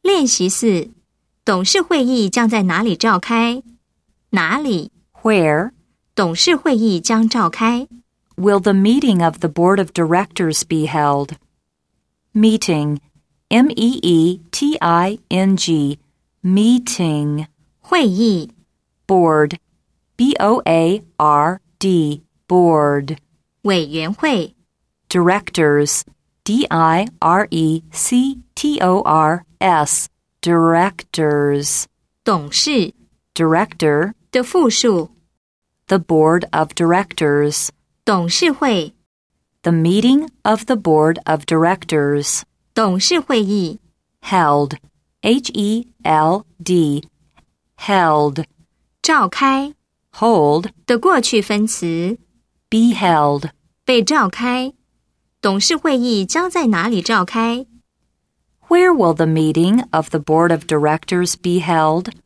练习4，董事会议将在哪里召开？哪里 Where 董事会议将召开？ will the meeting of the Board of Directors be held? Meeting, M-E-E-T-I-N-G, meeting. 会议 Board, B-O-A-R-D, board. 委员会 Directors, D-I-R-E-C-T-O-R-S, directors. 董事 Director, 的复数 the Board of Directors. 董事会 The meeting of the Board of Directors. 董事会议 Held, H-E-L-D, held. 召开 Hold, 的过去分词 be held. 被召开。董事会议将在哪里召开？ Where will the meeting of the Board of Directors be held?